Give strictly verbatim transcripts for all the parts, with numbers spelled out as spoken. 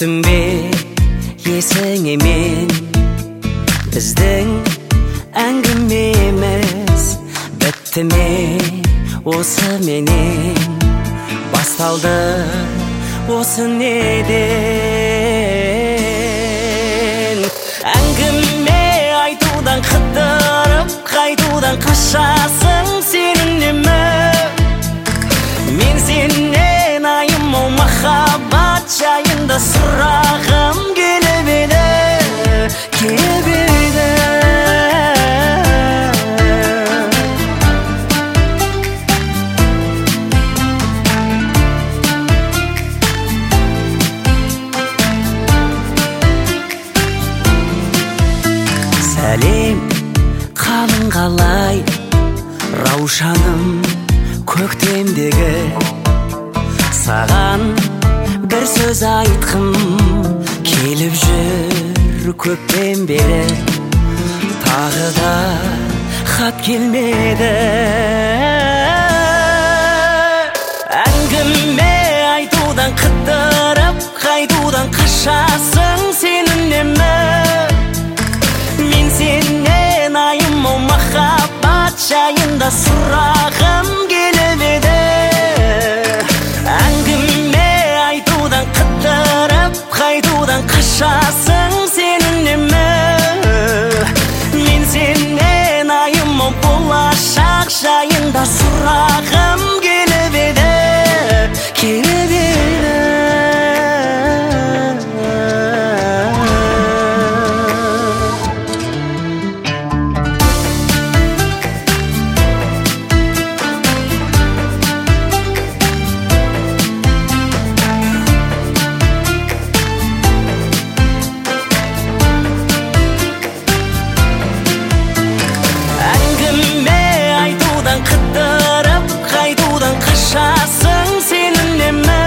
Түстім бе есіңе мен, біздің әңгімеміз бітті ме осы менен, басталды осы неден. Әңгіме айтудан қыдырып, қайтудан қашасың сен үнемі. Мен сенен айым-ау махаббат жайында сұрағым келіп еді, келіп еді. Сәлем, қалың қалай, раушаным көктемдегі. Саған бір сөз айтқым келіп жүр көптен бері, тағы да хат келмеді. Әңгіме айтудан қыдырып, қайтудан қашасың сен үнемі. Мен сенен айым-ау махаббат жайында сұрағым келіп еді. Әңгіме айтудан қыдырып, қайтудан қашасың сен үнемі. Мен сенен айым-ау болашақ жайында сұрағым келіп еді, келіп еді. Қыдырып, қайтудан қашасың сен үнемі.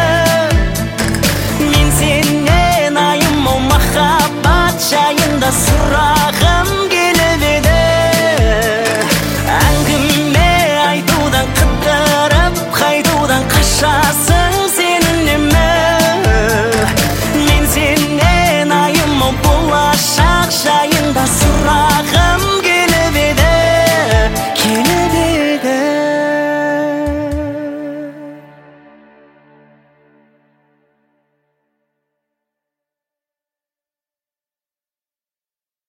Мен сенен айым-ау махаббат жайында сұра